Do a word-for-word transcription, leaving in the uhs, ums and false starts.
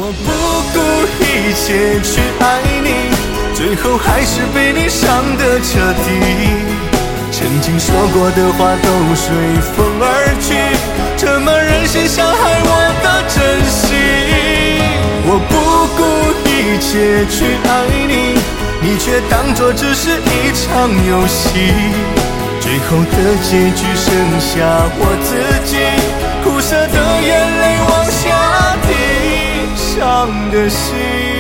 我不顾一切去爱你，最后还是被你伤得彻底。曾经说过的话都随风而去，这么任性伤害我的真心。我不顾一切去爱你，你却当作只是一场游戏。最后的结局剩下我自己，苦涩的眼泪往下滴，伤的心。